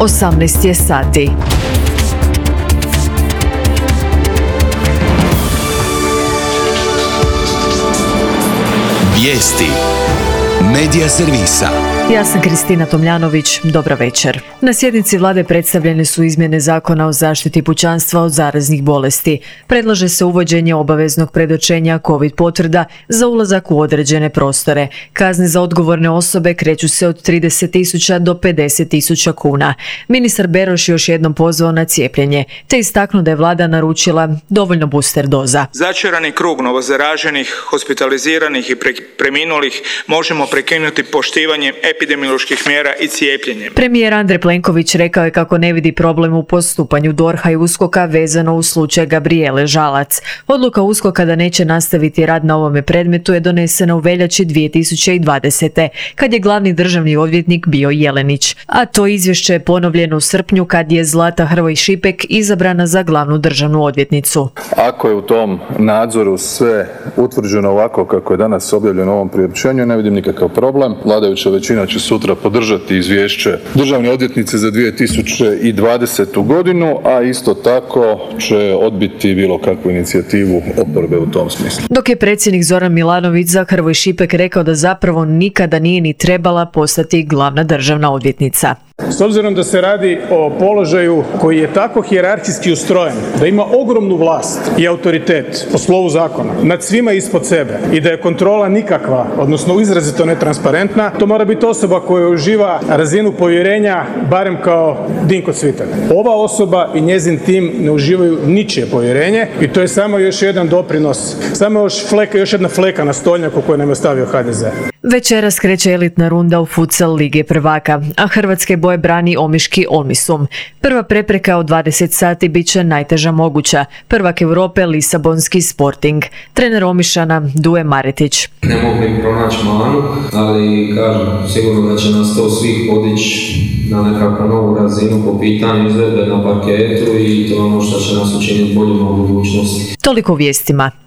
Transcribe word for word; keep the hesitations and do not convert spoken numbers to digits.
osamnaest je sati. Vijesti Medija servisa. Ja sam Kristina Tomljanović, dobro večer. Na sjednici vlade predstavljene su izmjene Zakona o zaštiti pučanstva od zaraznih bolesti. Predlaže se uvođenje obaveznog predočenja COVID potvrda za ulazak u određene prostore. Kazne za odgovorne osobe kreću se od trideset tisuća do pedeset tisuća kuna. Ministar Beroš još jednom pozvao na cijepljenje, te istaknuo da je vlada naručila dovoljno booster doza. Začarani krug novozaraženih, hospitaliziranih i pre- preminulih možemo prekinuti poštivanjem epidemioloških mjera i cijepljenjem. Premijer Andrej Plenković rekao je kako ne vidi problem u postupanju D O R H-a i U S K O K-a vezano u slučaj Gabrijele Žalac. Odluka U S K O K-a da neće nastaviti rad na ovome predmetu je donesena u veljači dvije tisuće dvadesete. kad je glavni državni odvjetnik bio Jelenić. A to izvješće je ponovljeno u srpnju kad je Zlata Hrvoj Šipek izabrana za glavnu državnu odvjetnicu. Ako je u tom nadzoru sve utvrđeno ovako kako je danas objavljeno u ovom priopćenju, ne vidim nikakav problem. Vladajuća većina će sutra podržati izvješće državne odvjetnice za dvije tisuće dvadesetu. godinu, a isto tako će odbiti bilo kakvu inicijativu oporbe u tom smislu. Dok je predsjednik Zoran Milanović za Hrvoj Šipek rekao da zapravo nikada nije ni trebala postati glavna državna odvjetnica. S obzirom da se radi o položaju koji je tako hijerarhijski ustrojen, da ima ogromnu vlast i autoritet po slovu zakona nad svima ispod sebe i da je kontrola nikakva, odnosno izrazito netransparentna, to mora biti osoba koja uživa razinu povjerenja barem kao Dinko Cvitan. Ova osoba i njezin tim ne uživaju ničije povjerenje i to je samo još jedan doprinos, samo još, fleka, još jedna fleka na stolnjaku koju nam je stavio H D Z. Večeras kreće elitna runda u futsal Lige prvaka, a hrvatske boje brani omiški Omisum. Prva prepreka od dvadeset sati bit će najteža moguća. Prvak Europe Lisabonski Sporting. Trener Omišana Duje Maretić. Ne mogu im pronaći manu, ali kažem, sigurno da će nas to svih podići na nekakvu novu razinu po pitanju izvedbe na parketu i to je ono što će nas učiniti boljim u budućnosti. Toliko vijestima.